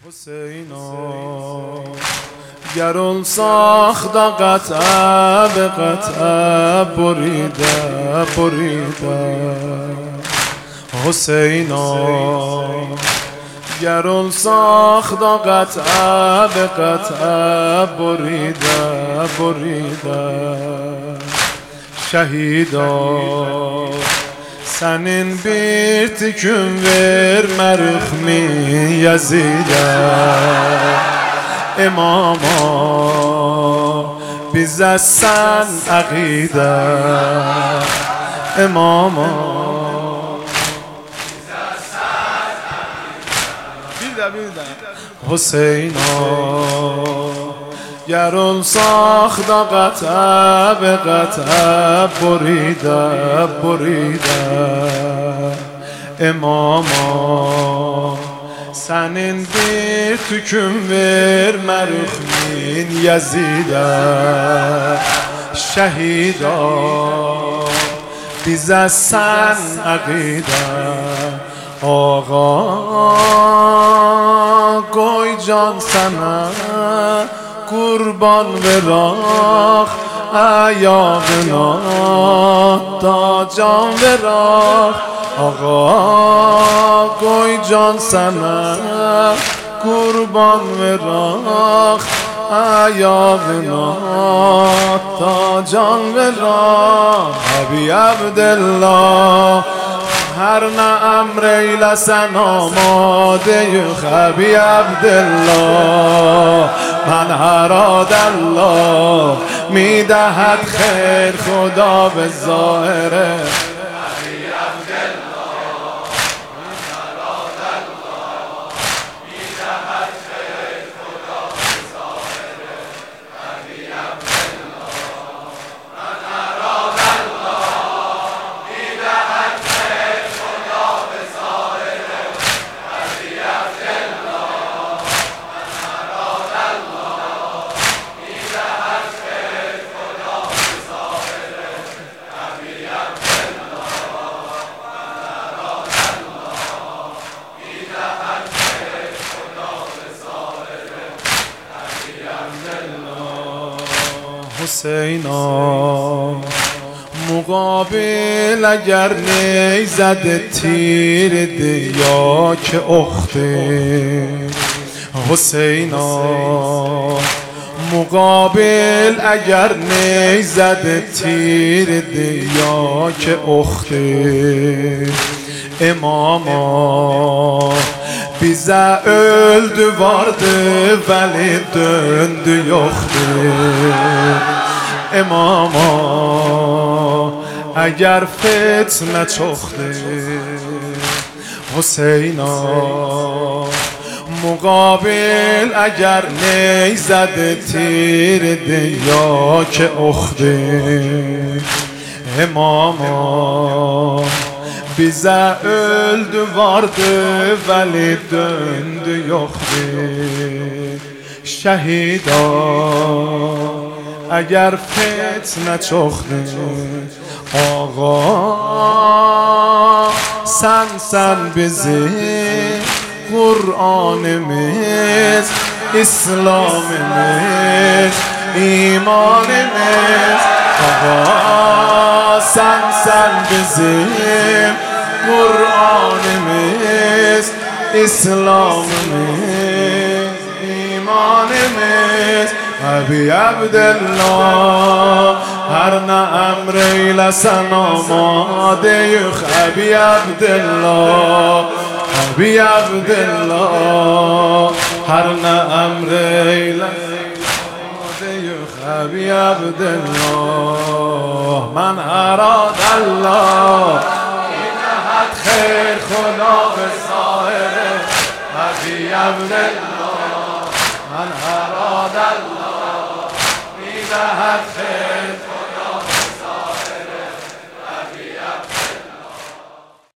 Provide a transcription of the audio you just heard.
حسینا گرون ساخت قطعه به قطعه بریده حسینا گرون ساخت قطعه به قطعه بریده شهیدا senin bir tükün vermerik mi Yazid'e İmama bize sen akide İmama bize sen akide bir de Hüseyin'a گرون ساخت قطعه به قطعه بریده اماما senin bir tükün vermerik min Yazid'e şehida bize sen akide Ağa koy can sana kurban veraq ayağına da can veraq Ağa koy can sana kurban veraq ayağına da can veraq Abi Abdullah her ne emreylesen amadeyük Abi Abdullah من اراد الله میدهد خیر خدا به ظاهره علی عبدالله من اراد الله میدهد خیر خدا به ظاهره علی عبدالله من اراد الله میدهد خیر خدا به ظاهره علی عبدالله حسینا مقابل اگر نیزد تیر دیا که اخته حسینا مقابل اگر نیزد تیر دیا که اخته اماما bize öldü vardı veli döndü yoktu İmama eğer fitne çoktu Hüseyin'a mukabil eğer neyzed tirdi ya ki oxdu İmama bize öldü vardı veli döndü yoktu şehida eğer fitne çoktu Ağa sen bizi Kur'an'ımız İslam'ımız imanımız Ağa sen bizim Kur'an'ımız İslam'ımız imanımız Abi Abdullah her ne emreylesen amadeyük Abi Abdullah Abi Abdullah her ne emreylesen amadeyük Abi Abdullah من اراد الله میدهد خیر خدا به ظاهره ابی عبدالله من اراد الله میدهد خیر